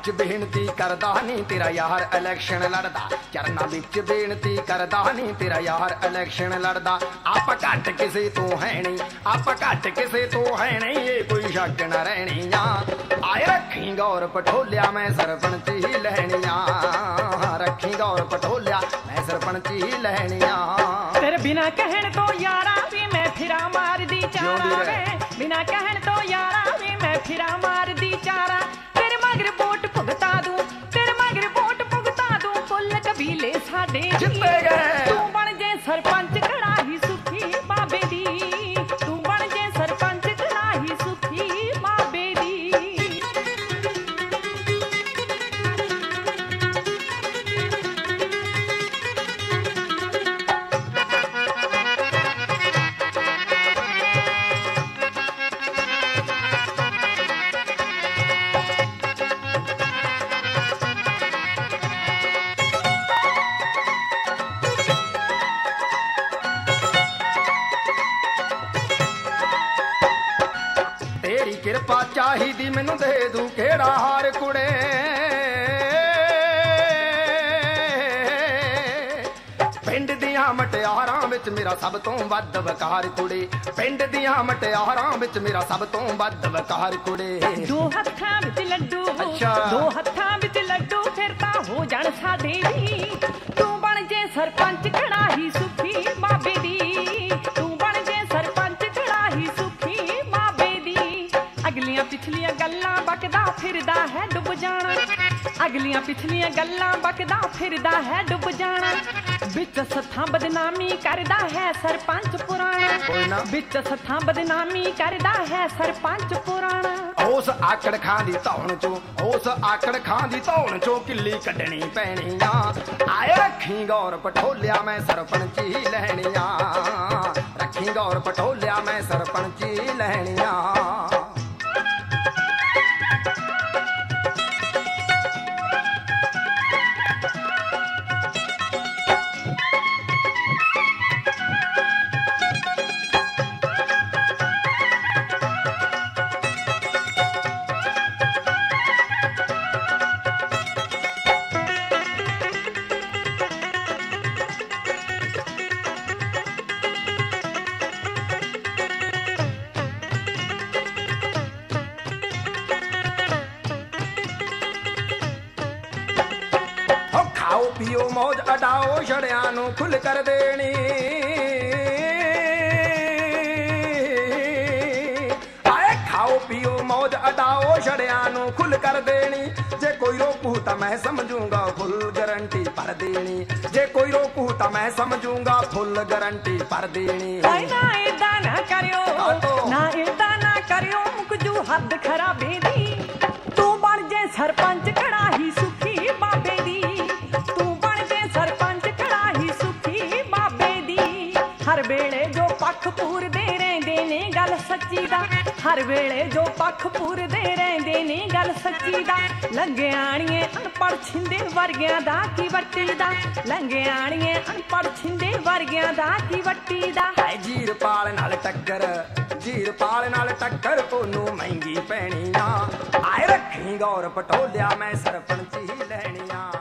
विच बेनती करदा नी तेरा यार इलैक्शन लड़दा, चरना विच बेनती करदा नी तेरा यार इलैक्शन लड़दा। आप घट किसे तो है नहीं, आप घट किसे तो है नहीं, ये कोई शक न रहनिया। आए रखी गौर पठोलिया मैं सरपंच ही लहनिया, रखी गौर पठोलिया मैं सरपंच ही लहनिया। तेरे बिना कहन तो यारा भी मैं फिरा मार दी चारा वे, बिना कहन तो यारा भी मैं फिरा मार दी चारा। तेरे मगर वोट भुगता दूं, तेरे मगर वोट भुगता दूं, कुल कबीले साडे जित्ते गए। तू बन जे सरपंच खड़ा ही सुखी बाबे दी, तू बन जे सरपंच खड़ा ही सुखी बाबे दी। तेरी किरपा चाहिदी मैनू दे दूं केड़ा हार कुड़े। पिंड दियां मटियारां विच मेरा सब तो वध वकार कुड़े, पिंड दियां मटियारां विच मेरा सब तो वध वकार कुड़े। दो हत्थां विच लड्डू, अच्छा। दो हत्थां विच लड्डू फिर तां हो जाण साडे दी। तू बन जे सरपंच खड़ा ही सुखी बाबे दी, तू बन जे सरपंच खड़ा ही सुखी बाबे दी। अगलियां पिछलियां गल्लां बकदा फिरदा है डुब जाना, अगलियां पिछलियां गल्लां बकदा फिरदा है डुब जाना। विच सत्थां बदनामी करदा है सरपंच पुराना, विच सत्थां बदनामी करदा है सरपंच पुराना। उस आकड़ खां दी धौण चो, उस आकड़ खां दी धौण चो किल्ली कड्ढनी पैणिया। आए रखी गौर पठोलिया मैं सरपंच ही लहनिया, रखी गौर पठोलिया मैं सरपंच ही लहनिया। खाओ पियो मौज अडाओ छड़ियां नू खुल कर देनी। आए खाओ पियो मौज अडाओ छड़ियां नू खुल कर देनी। जे कोई रोकू तां मैं समझूंगा फुल गारंटी पर देनी, जे कोई रोकू तां मैं समझूंगा फुल गारंटी पर देनी। ना इदा ना करियो, ना इदा ना करियो मुकजू हद खराबे दी। तू बन जे सरपंच खड़ा ही सुखी बाबे दी, तू बन जे सरपंच खड़ा ही सुखी बाबे दी। हर वेले जो पक्ष पूरदे रहिंदे ने गल सच्ची दा, हर वेले जो पक्ष पूरदे रहिंदे ने गल सच्ची दा। लंघियाणिए अनपढ़ छिंदे वर्गियां दा की वट्टी दा, लंघियाणिए अनपढ़ छिंदे वर्गियां दा की वट्टी दा। हाय जीरपाल नाल टक्कर, जीरपाल नाल टक्कर ओनू महंगी पैणिया। आए रखी गौर पठोलिया मैं सरपंच ही लहनिया।